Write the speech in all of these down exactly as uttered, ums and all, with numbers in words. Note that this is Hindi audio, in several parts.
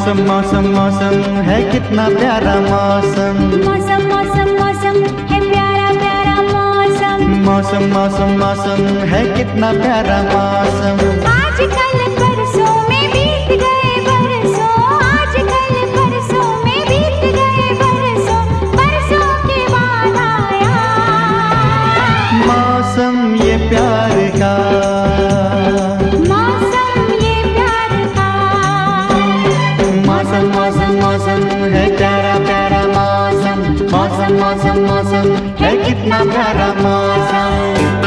मौसम मौसम मौसम है कितना प्यारा मौसम। मौसम मौसम मौसम है प्यारा प्यारा मौसम। मौसम मौसम मौसम है कितना प्यारा मौसम। आजकल परसों में बीत गए बरसों, आजकल परसों में बीत गए बरसों, बरसों के बाद आया मौसम ये प्यार का, मौसम ये प्यार का। मौसम मौसम मौसम है प्यारा प्यारा मौसम। मौसम मौसम मौसम है कितना प्यारा मौसम।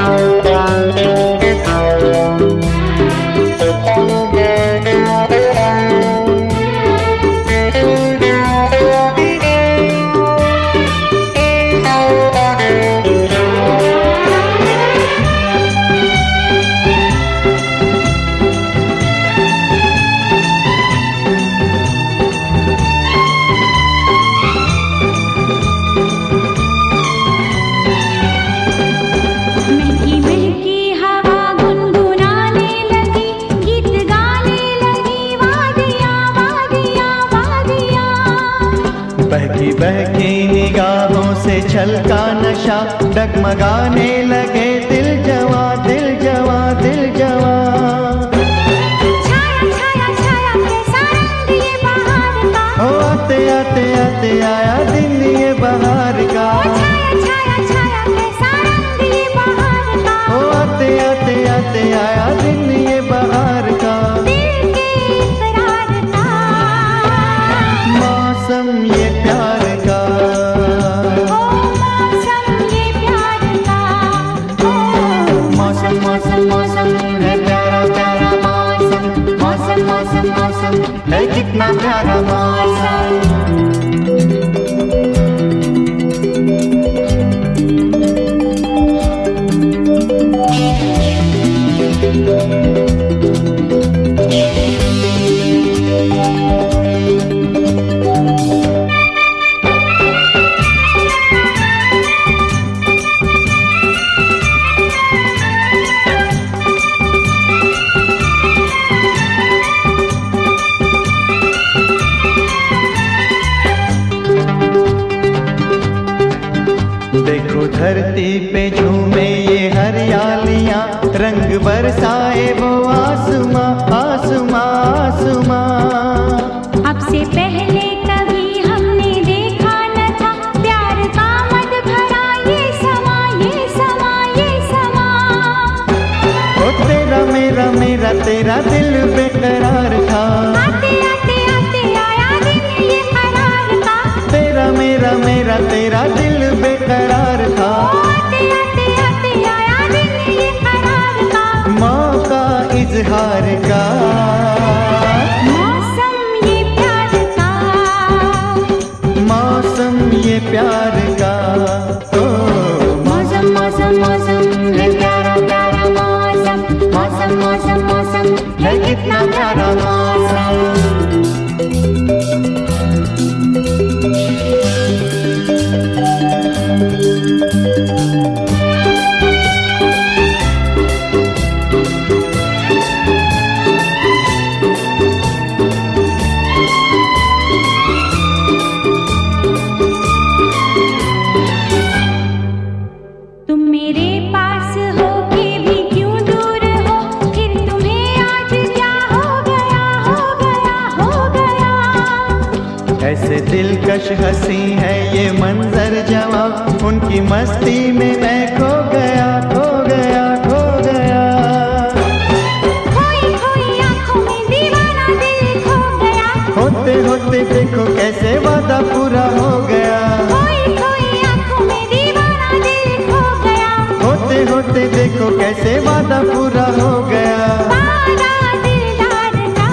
बहकी बहकी निगाहों से छलका नशा, डगमगाने लगे दिल जवा दिल जवा दिल जवा। छाया छाया छाया कैसा रंग ये बहार का, ओ आते आते आते आया दिन ये बहार का। छाया छाया छाया कैसा रंग ये बहार का, ओ आते आते आते आया दिन ये बहार का। दिल के इकरार का मौसम ये प्यार का, ओ मौसम ये प्यार का। ओ मौसम मौसम मौसम है प्यारा प्यारा मौसम। मौसम मौसम मौसम है कितना प्यारा मौसम। देखो धरती पे झूमे ये हरियालियां, रंग बरसाए वो आसमां आसमां आसमां। अब से पहले कभी हमने देखा न था प्यार का मद भरा ये समा ये समा ये समा। ओ तेरा मेरा मेरा तेरा दिल बेकरार था, आते आते आते आया दिन ये करार का। तेरा मेरा मेरा तेरा दिल बेकरार था। आते आते आते आया दिन ये करार का। मौका इजहार का, मौसम ये प्यार का, मौसम ये प्यार का। ओ मौसम मौसम मौसम है प्यारा प्यारा मौसम। मौसम मौसम मौसम है कितना प्यारा मौसम। तुम मेरे पास हो के भी क्यों दूर हो, फिर तुम्हें आज क्या हो गया हो गया हो गया। ऐसे दिलकश हंसी है ये मंजर जवां, उनकी मस्ती में मैं खो गया खो गया खो गया। खोई खोई आंखों में दीवाना दिल खो गया, होते होते देखो कैसे वादा पूरा हो गया। खोई खोई आंखों में दीवाना दिल खो गया, होते होते देखो कैसे वादा पूरा हो गया। वादा दिलदार का,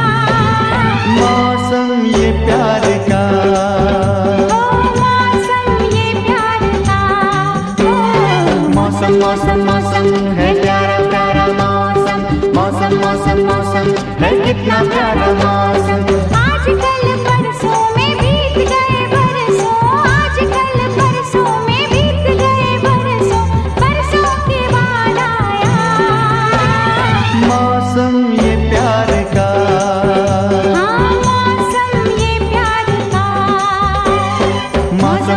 मौसम ये प्यार का, ओ मौसम ये प्यार का। ओ मौसम मौसम मौसम है प्यारा प्यारा मौसम। मौसम मौसम मौसम है कितना प्यारा मौसम। आजकल परसों में बीत गए बरसों, आजकल परसों में बीत गए बरसों, बरसों के बाद आया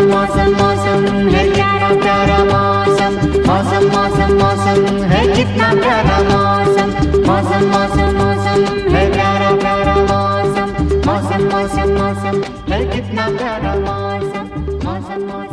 मौसम मौसम मौसम है कितना प्यारा मौसम, मौसम मौसम मौसम है कितना प्यारा मौसम, मौसम मौसम मौसम है प्यारा प्यारा मौसम, मौसम मौसम मौसम है कितना प्यारा मौसम, मौसम मौसम